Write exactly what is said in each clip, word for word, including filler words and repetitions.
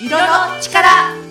色の力。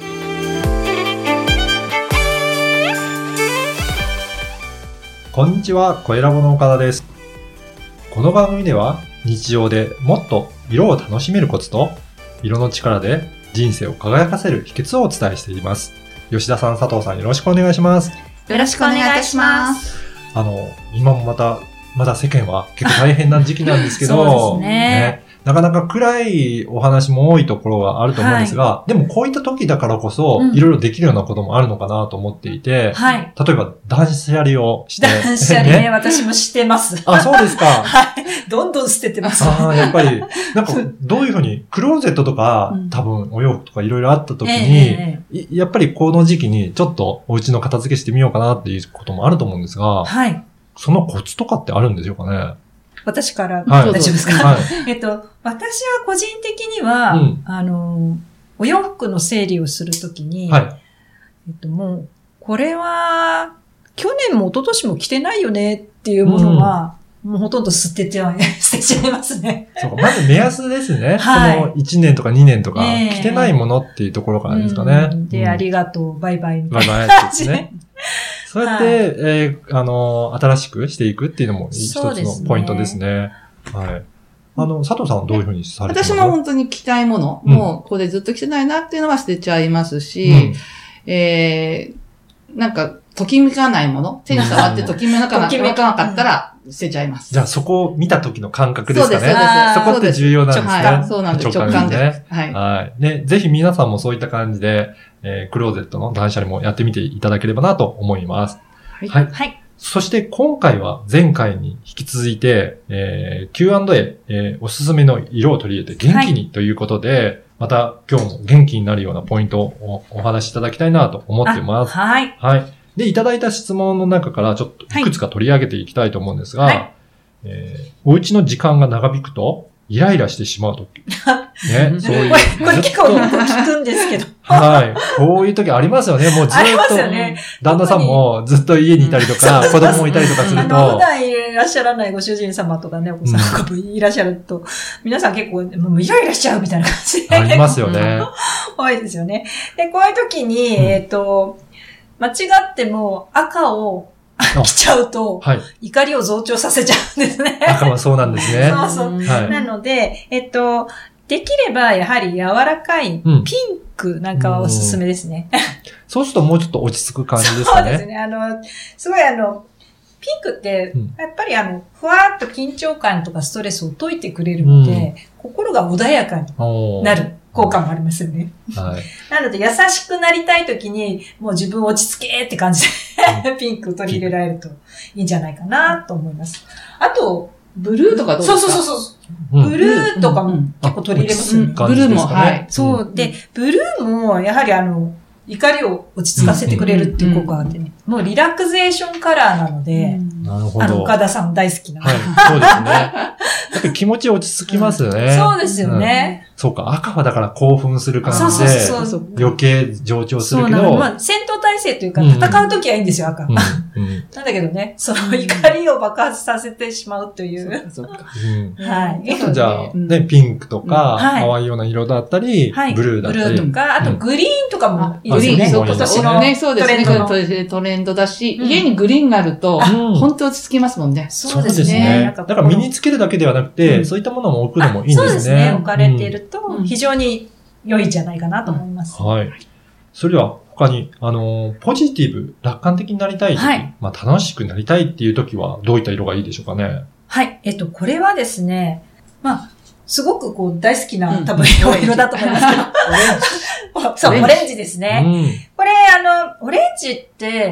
こんにちは、声ラボの岡田です。この番組では日常でもっと色を楽しめるコツと色の力で人生を輝かせる秘訣をお伝えしています。吉田さん、佐藤さん、よろしくお願いします。 よろしくお願いいたします。 あの、今もまた、まだ世間は結構大変な時期なんですけど、 そうですねね、 なかなか暗いお話も多いところがあると思うんですが、はい、でもこういった時だからこそ、いろいろできるようなこともあるのかなと思っていて、 はい、 例えば断捨離をして。 断捨離ね、ね私もしてます。 あ、そうですか。 はい。どんどん捨ててます。 ああ、やっぱり、なんか、どういうふうに、クローゼットとか、うん、多分お洋服とかいろいろあった時に、えー、やっぱりこの時期にちょっとお家の片付けしてみようかなっていうこともあると思うんですが、はい。そのコツとかってあるんでしょうかね。 私から大丈夫ですか、はい、えっと、私は個人的には、うん、あの、お洋服の整理をするときに、はい、えっと、もう、これは、去年も一昨年も着てないよねっていうものは、うん、もうほとんど捨てては、捨てちゃいますね。 そうか、まず目安ですね。はい。そのいちねんとかにねんとか、着てないものっていうところからですかね。 うん、で、うん、ありがとう、バイバイみたいな。 バイバイですね。そうやって、はい、えー、あの、新しくしていくっていうのも一つのポイントですね。はい。あの、佐藤さんはどういうふうにされてますか？ 私も本当に着たいもの、うん、もうこれずっと着てないなっていうのは捨てちゃいますし、うん、えー、なんか、ときめかないもの、手に触ってときめかなかったら捨てちゃいます。 じゃあそこを見た時の感覚ですかね。 そうです、そうです。 そこって重要なんですね。 直感。そうなんです。直感です。 はい。はい。ね、ぜひ皆さんもそういった感じで、えー、クローゼットの断捨離もやってみていただければなと思います。はい。はい。はい、そして今回は前回に引き続いて、えー、キューアンドエー、えー、おすすめの色を取り入れて元気にということで、はい、また今日も元気になるようなポイントをお話しいただきたいなと思っています。 はい。 はい。で、いただいた質問の中からちょっといくつか取り上げていきたいと思うんですが、はい、えー、お家の時間が長引くとイライラしてしまうとき。ね、そういう。 これ、これ結構聞くんですけど。 はい。こういう時ありますよね。もうずっと、ね、旦那さんもずっと家にいたりとか、子供もいたりとかすると。 普段いらっしゃらないご主人様とかね、お子さんがいらっしゃると、うん、皆さん結構、もうイライラしちゃうみたいな感じで。 ありますよね。 多いですよね。で、こういう時に、うん、えっと、間違っても赤を着ちゃうと、はい、怒りを増長させちゃうんですね。 赤はそうなんですね。 そうそう。はい、なので、えっと、できればやはり柔らかいピンクなんかはおすすめですね。 うん、そうするともうちょっと落ち着く感じですかね。 そうですね。あの、すごいあの、ピンクって、やっぱりあの、ふわーっと緊張感とかストレスを解いてくれるので、うん、心が穏やかになる効果もありますよね。はい。なので、優しくなりたいときに、もう自分落ち着けって感じで、ピンクを取り入れられるといいんじゃないかなと思います。あと、 ブルーとかどうですか？ そうそうそうそう。うん、ブルーとかも結構取り入れますよね。 ブルーも、はい。 そう。で、ブルーも、やはりあの、怒りを落ち着かせてくれるっていう効果があってね。もうリラクゼーションカラーなので、 なるほど。 あの、岡田さん大好きな。 はい、そうですね。やっぱり気持ち落ち着きますよね。 そうですよね。 そうか、赤はだから興奮する感じで、そうそうそう余計上昇するけど。 そうまあ、戦闘態勢というか、戦うときはいいんですよ、赤。うんうん、なんだけどね、その怒りを爆発させてしまうという。そうか。 はい。あとじゃあ、ね、ピンクとか、淡いような色だったり、ブルーだったり。 ブルーとか、あとグリーンとかもいいですよね。 今年のね、そうですね、トレンドだし、家にグリーンがあると、本当落ち着きますもんね。 そうですね。 だから身につけるだけではなくて、そういったものも置くのもいいんですね。そうですね。 置かれていると、非常に良いんじゃないかなと思います。 はい。それでは、他に、あの、ポジティブ、楽観的になりたい時、はい、まあ楽しくなりたいっていう時は、どういった色がいいでしょうかね。 はい。えっと、これはですね、まあ、すごくこう大好きな、多分色だと思いますけど。オレンジ。そう、オレンジですね。うん、これ、あの、オレンジって、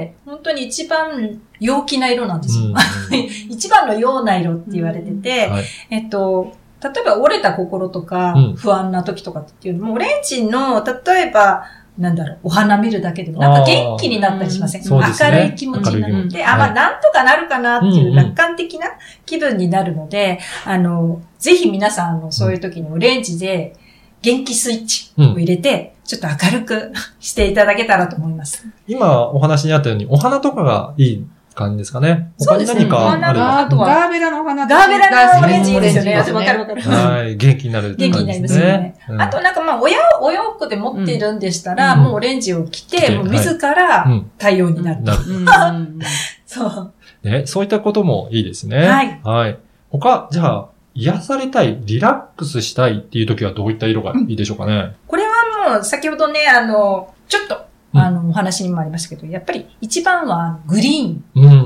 本当に一番陽気な色なんですよ。うん、一番の陽な色って言われてて、はい、えっと、例えば折れた心とか、不安な時とかっていうのも、オレンジの、例えば、なんだろう、お花見るだけでも、なんか元気になったりしません？うんね、明るい気持ちになって、あ、まあ、なんとかなるかなっていう楽観的な気分になるので、うんうん、あの、ぜひ皆さん、あの、そういう時にオレンジで元気スイッチを入れて、うん、ちょっと明るくしていただけたらと思います。 今お話にあったように、お花とかがいい感じですかね。他に何かあれば。 あとは、ガーベラのお花ガーベラのオレンジですよね。わかるわかる。 はい。元気になるって感じですね。元気になりますよね。 あとなんかまあ、おや、お洋服で持ってるんでしたら、もうオレンジを着て、もう自ら太陽になる。そう。 ね、そういったこともいいですね。 はい。 はい。他、じゃあ、癒されたい、リラックスしたいっていう時はどういった色がいいでしょうかね。 これはもう、先ほどね、あの、ちょっと、あの、お話にもありましたけど、やっぱり一番はグリーン。うん。うん。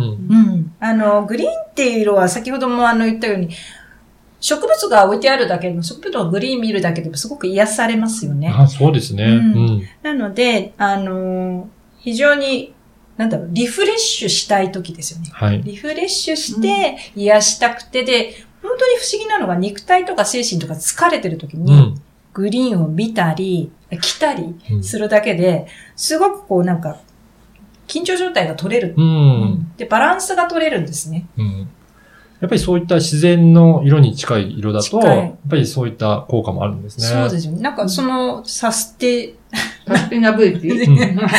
あの、グリーンっていう色は先ほどもあの言ったように、植物が置いてあるだけでも、植物のグリーン見るだけでもすごく癒されますよね。 あ、そうですね。うん。うん、 なので、あの、非常に、なんだろう、リフレッシュしたい時ですよね。 はい。 リフレッシュして癒したくてで、本当に不思議なのが肉体とか精神とか疲れてる時に、うん、グリーンを見たり、着たりするだけで、すごくこうなんか、緊張状態が取れる、うん。で、バランスが取れるんですね。うん、 やっぱりそういった自然の色に近い色だと、やっぱりそういった効果もあるんですね。 そうですよね。なんかその、サステ、 サステナブリティ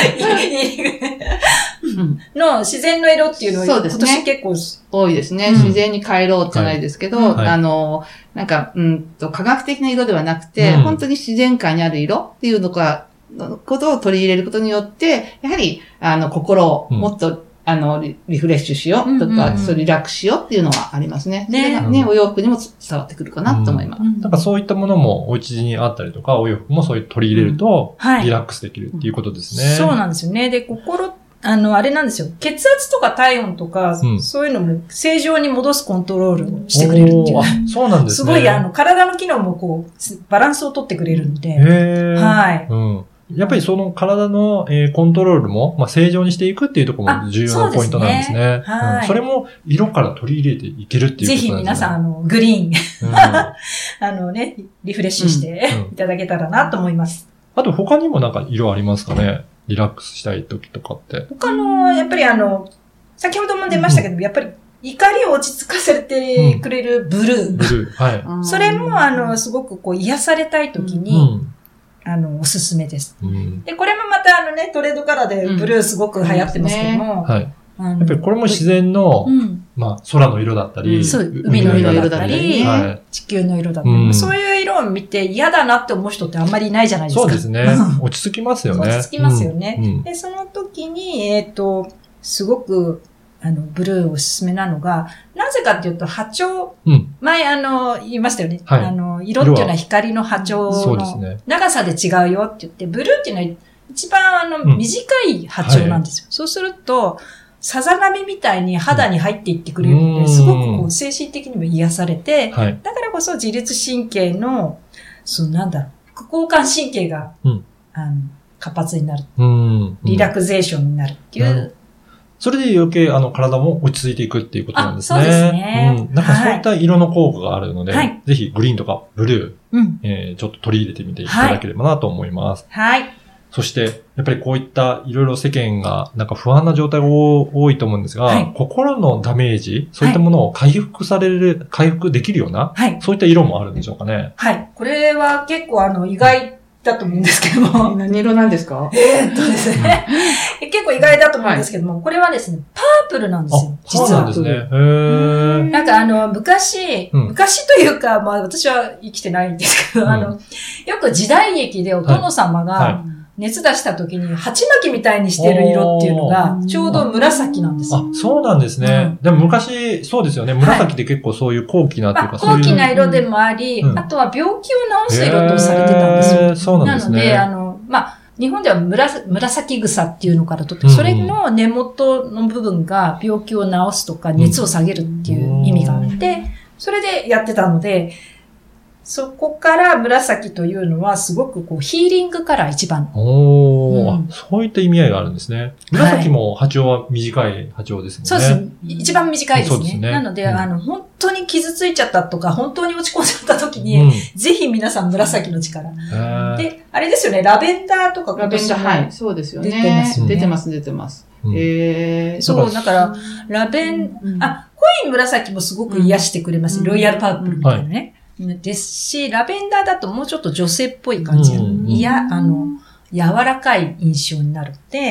の自然の色っていうのは、今年結構多いですね。うん、自然に帰ろうじゃないですけど、はいはい、あの、なんか、うんと、科学的な色ではなくて、うん、本当に自然界にある色っていうのか、のことを取り入れることによって、やはり、あの、心をもっと、うん、あのリ、リフレッシュしようとか、うんうん、そうリラックスしようっていうのはありますね。ね。それがね、お洋服にも伝わってくるかなと思います。 うん、なんかそういったものもお家にあったりとか、お洋服もそういう取り入れると、リラックスできるっていうことですね。 うんはい、そうなんですよね。で、心、あの、あれなんですよ。血圧とか体温とか、うん、そういうのも正常に戻すコントロールをしてくれるっていう。 あ、そうなんですね。 すごい、あの、体の機能もこう、バランスを取ってくれるので。 へー。はい。うん。やっぱりその体の、えー、コントロールも、まあ、正常にしていくっていうところも重要なポイントなんですね。そうですね。はい、うん。それも色から取り入れていけるっていうことなんですね。 ぜひ皆さん、あの、グリーン、うん、あのね、リフレッシュしていただけたらなと思います。 あと他にもなんか色ありますかね？リラックスしたい時とかって。 他の、やっぱりあの、先ほども出ましたけど、うん、やっぱり怒りを落ち着かせてくれるブルー。うん、 ブルー。はい。 それもあの、すごくこう癒されたい時に、うんあの、おすすめです、うん。で、これもまたあのね、トレードカラーでブルーすごく流行ってますけども。うんね、はい。 やっぱりこれも自然の、うん、まあ、空の色だったり、うん、 そう海の色だったり、はい、地球の色だったり、うん、そういう色を見て嫌だなって思う人ってあんまりいないじゃないですか。 そうですね。落ち着きますよね。 落ち着きますよね。うん、で、その時に、えっと、すごく、あの、ブルーおすすめなのが、なぜかっていうと、波長、うん、前あの、言いましたよね。はい、あの、色っていうのは光の波長の長さで違うよって言って、ブルーっていうのは一番あの、うん、短い波長なんですよ。はい、そうすると、さざ波みたいに肌に入っていってくれるので、すごくこう精神的にも癒されて、はい、だからこそ自律神経の、そのなんだろう、副交感神経が、うん、あの活発になる、うん。リラクゼーションになるっていう。うんそれで余計、あの、体も落ち着いていくっていうことなんですね。 そうですね。 うん。なんかそういった色の効果があるので、はい、ぜひグリーンとかブルー、うんえー、ちょっと取り入れてみていただければなと思います。 はい。 そして、やっぱりこういったいろいろ世間がなんか不安な状態が多いと思うんですが、はい、心のダメージ、そういったものを回復される、回復できるような、はい、そういった色もあるんでしょうかね。 はい。これは結構あの、意外、だと思うんですけども。 何色なんですか？ えーっとですね。結構意外だと思うんですけども、はい、これはですね、パープルなんですよ。実は。 そうなんですね。へー。 なんかあの、昔、うん、昔というか、まあ私は生きてないんですけど、うん、あの、よく時代劇でお殿様が、はいはい熱出した時に鉢巻きみたいにしてる色っていうのがちょうど紫なんですよ。 あ、そうなんですね。うん、でも昔そうですよね。紫って結構そういう高貴なっていうか、はいそういう高貴な色でもあり、うん、あとは病気を治す色とされてたんですよ。 えー、そうなんですね。 なのであのまあ日本では紫草っていうのからとって、それの根元の部分が病気を治すとか熱を下げるっていう意味があって、それでやってたので。そこから紫というのはすごくこうヒーリングカラー一番。 おー、うん、そういった意味合いがあるんですね。紫も波長は短い波長ですもんね。 そうです。一番短いですね。 そうですね。 なので、うん、あの、本当に傷ついちゃったとか、本当に落ち込んじゃった時に、うん、ぜひ皆さん紫の力。で、あれですよね、ラベンダーとかラベンダー、はい、そうですよね。出てますよね。出てます、出てます。うん、えー、 そう、だから、ラベン、うん、あ、濃い紫もすごく癒してくれます。うん、ロイヤルパープルみたいなね。はいですし、ラベンダーだともうちょっと女性っぽい感じ。うん、いや、あの、柔らかい印象になるので、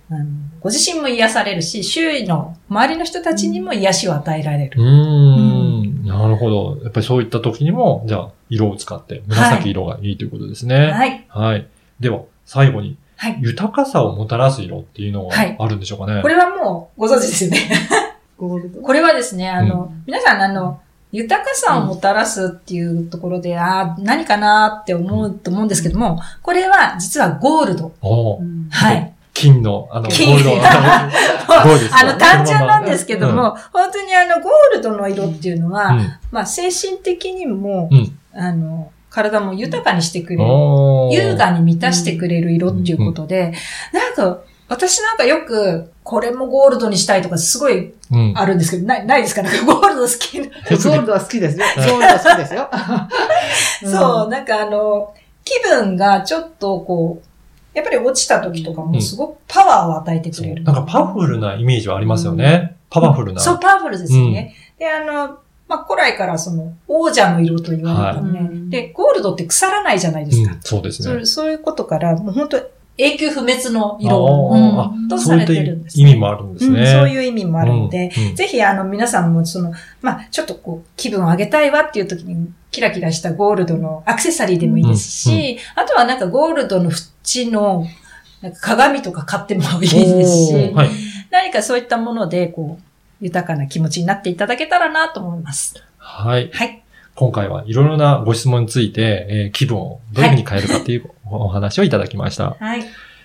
あのご自身も癒されるし、周囲の周りの人たちにも癒しを与えられる。 うーん。なるほど。やっぱりそういった時にも、じゃあ、色を使って、紫色がいいということですね。 はい。 はい。では、最後に、 はい、 豊かさをもたらす色っていうのがあるんでしょうかね。はい、 これはもうご存知ですよね。これはですね、あの、うん、皆さんあの、豊かさをもたらすっていうところで、うん、ああ、何かなって思うと思うんですけども、これは実はゴールド。 おはい。 金の、あの、ゴールド。 あの、単純なんですけども、うん、本当にあの、ゴールドの色っていうのは、うん、まあ、精神的にも、うん、あの、体も豊かにしてくれる。優雅に満たしてくれる色っていうことで、なんか、私なんかよく、これもゴールドにしたいとかすごいあるんですけど、うん、ない、ないですかね。ゴールド好きな。ゴールドは好きですよ。ゴールドは好きですよ。 そう、なんかあの、気分がちょっとこう、やっぱり落ちた時とかもすごくパワーを与えてくれる。 うん、なんかパワフルなイメージはありますよね。うん、パワフルな。 そう、パワフルですよね。うん、で、あの、まあ、古来からその、王者の色と言われたね、はい。で、ゴールドって腐らないじゃないですか。うん、 そうですね。 そう。そういうことから、もう本当永久不滅の色、うん、とされてるんです、 ね。そういう意味もあるんですね、うん。 そういう意味もあるので、うんうん、ぜひあの皆さんもその、まあ、ちょっとこう、気分を上げたいわっていう時に、キラキラしたゴールドのアクセサリーでもいいですし、うんうん、あとはなんかゴールドの縁の、なんか鏡とか買ってもいいですし、はい、何かそういったもので、こう、豊かな気持ちになっていただけたらなと思います。 はい。 はい。 今回はいろいろなご質問について、えー、気分をどういうふうに変えるかっていうお話をいただきました。 はい。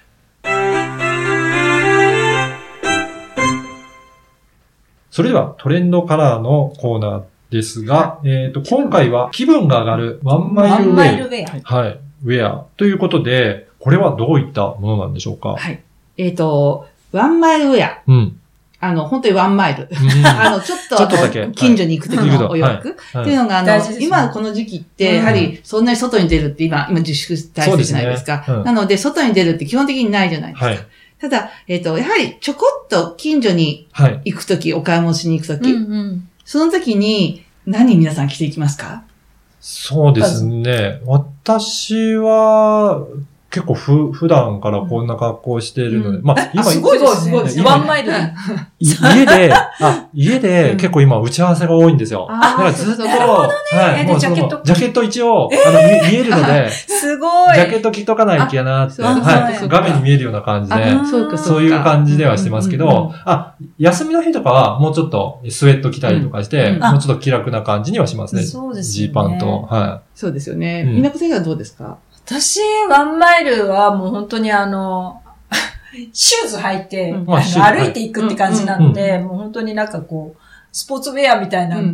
それではトレンドカラーのコーナーですが、えっと、今回は気分が上がるワンマイルウェア。ワンマイルウェア。はい。ウェアということで、これはどういったものなんでしょうか？ はい。えっと、ワンマイルウェア。うん。あの、本当にワンマイル。うん、あの、ちょっと、ちょっとだけ近所に行くときのお洋服、はい、っていうのが、あの、今この時期って、やはり、そんなに外に出るって今、今自粛体制じゃないですか。すねうん、なので、外に出るって基本的にないじゃないですか。はい、ただ、えっと、やはり、ちょこっと近所に行くとき、はい、お買い物しに行くとき、うんうん、その時に、何皆さん着ていきますか？ そうですね。私は、結構ふ、普段からこんな格好してるので。うん、まあ、今、 すごいですね。すごい。ワンマイルで。 家で、あ、家で結構今打ち合わせが多いんですよ。だからずっと、はい。もうジャケット。ジャケット一応、あの、見えるので、 すごい。 ジャケット着とかないといけなって、はい。画面に見えるような感じで、そういう感じではしてますけど、あ、休みの日とかはもうちょっとスウェット着たりとかして、もうちょっと気楽な感じにはしますね。 そうですね。 ジーパンと、はい。 そうですよね。みなこ先生はどうですか？ 私、ワンマイルはもう本当にあの、シューズ履いて、うん、あの歩いていくって感じなので、うんうんうん、もう本当になんかこう、スポーツウェアみたいな、うん、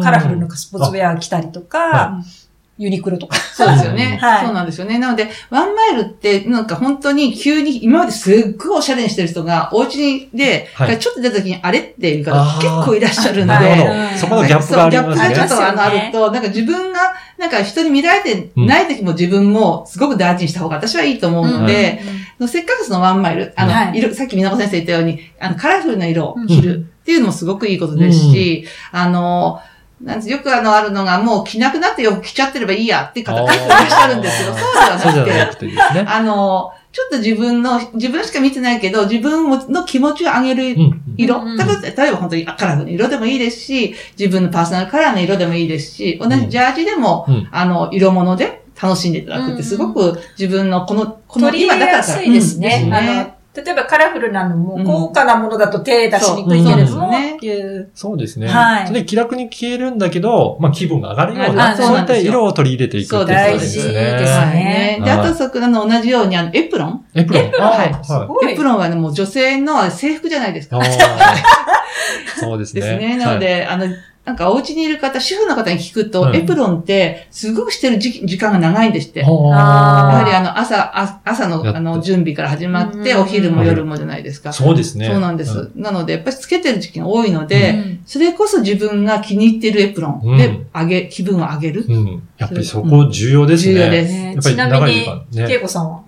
カラフルなスポーツウェア着たりとか、ユニクロとか。 そうですよね。はい。そうなんですよね。なので、ワンマイルって、なんか本当に急に、今まですっごいおしゃれにしてる人が、お家で、はい、ちょっと出た時にあれっていう方結構いらっしゃるんで。なるほど。そこのギャップがありますね。 ギャップがちょっとあの、あると、なんか自分が、なんか人に見られてない時も自分もすごく大事にした方が私はいいと思うので、うん、せっかくそのワンマイル、あの、はい、色、さっきみなこ先生言ったように、あの、カラフルな色を着るっていうのもすごくいいことですし、うん、あの、なんよくあの、あるのが、もう着なくなってよく着ちゃってればいいやっていう方結構いらっしゃるんですけど、そうではなくて、ね、あの、ちょっと自分の、自分しか見てないけど、自分の気持ちを上げる色、うんうん、例えば本当にカラフルな色でもいいですし、自分のパーソナルカラーの色でもいいですし、同じジャージでも、うん、あの、色物で楽しんでいただくってすごく自分のこの、この今だから。取り入れやすいですね。うん、あの例えばカラフルなのも、高価なものだと手出しにくいけれども、っていう。 そうですね。はい。それで気楽に消えるんだけど、まあ気分が上がるような、そういった色を取り入れていくっていうことですね。 そうですね。 で、あとそこの同じように、あの、エプロンエプロンエプロンはい。すごい。エプロンはね、もう女性の制服じゃないですか。 そうですね。 ですね。なので、あの、なんかお家にいる方、主婦の方に聞くと、うん、エプロンってすごくしてる時時間が長いんですって。やはりあの朝、あ朝のあの準備から始まって、お昼も夜もじゃないですか。 そうですね。 そうなんです。うん、なので、やっぱりつけてる時期が多いので、うん、それこそ自分が気に入ってるエプロンで上げ、うん、気分を上げる。 うん。やっぱりそこ重要ですね。 重要です。 やっぱり長い時間ね。ちなみに、恵子さんは、うん、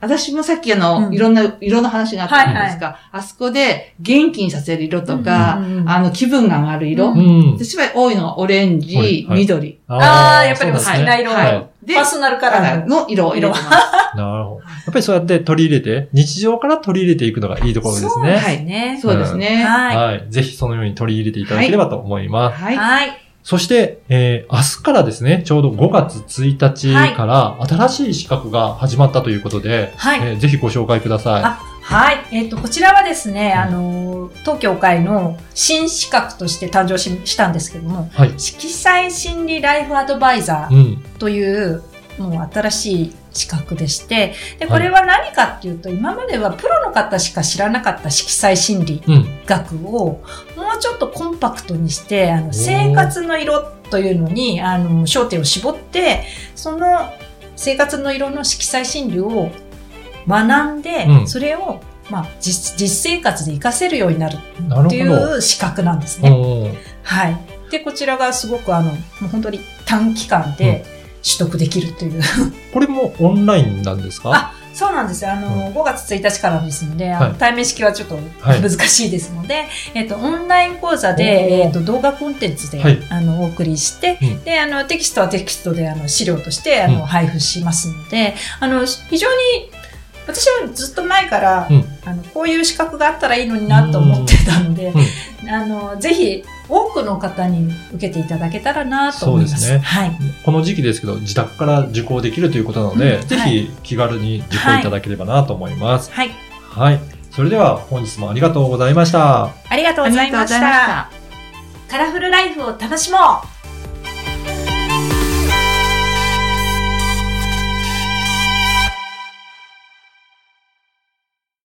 私もさっきあの、うん、いろんな色の話があったじゃないですか。はいはい、あそこで元気にさせる色とか、うんうんうん、あの、気分が上がる色。うん、私は多いのはオレンジ、はい、緑。 ああ、やっぱりお好きな色。はいはい、で、パーソナルカラーの色を入れてます。 なるほど。やっぱりそうやって取り入れて、日常から取り入れていくのがいいところですね。そうですね。 そうですね。 はい。はい。ぜひそのように取り入れていただければと思います。 はい。はい。 そして、えー、明日からですね、ちょうどごがつついたちから新しい資格が始まったということで、はい。えー、ぜひご紹介ください。あ、 はい。えっと、こちらはですね、あの、当協会の新資格として誕生 し, したんですけども、はい。色彩心理ライフアドバイザーという、うん、もう新しい資格でして、で、これは何かっていうと、はい、今まではプロの方しか知らなかった色彩心理学を、もうちょっとコンパクトにして、あの、生活の色というのに、あの、焦点を絞って、その生活の色の色彩心理を学んで、うん、それを、まあ実、実生活で活かせるようになるっていう資格なんですね。はい。で、こちらがすごくあの、もう本当に短期間で取得できるという、うん。 これもオンラインなんですか？ あ、そうなんですよ。あの、うん、ごがつついたちからですので、あの、はい、対面式はちょっと難しいですので、はい、えっと、オンライン講座で、えっと、動画コンテンツで、はい、あの、お送りして、うん、で、あの、テキストはテキストで、あの、資料として、あの、うん、配布しますので、あの、非常に、私はずっと前から、うん、あの、こういう資格があったらいいのになと思ってたので、うん、あの、ぜひ、多くの方に受けていただけたらなと思います。そうですね。はい。 この時期ですけど、自宅から受講できるということなので、うん、ぜひ気軽に受講いただければなと思います。はい。はい。それでは本日もありがとうございました。 ありがとうございました。カラフルライフを楽しもう。